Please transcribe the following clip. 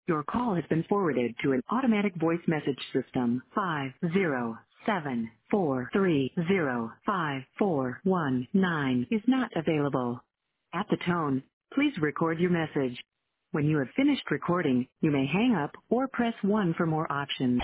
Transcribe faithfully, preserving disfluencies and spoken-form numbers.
Your call has been forwarded to an automatic voice message system. five zero seven four three zero five four one nine is not available. At the tone, please record your message. When you have finished recording, you may hang up or press one for more options.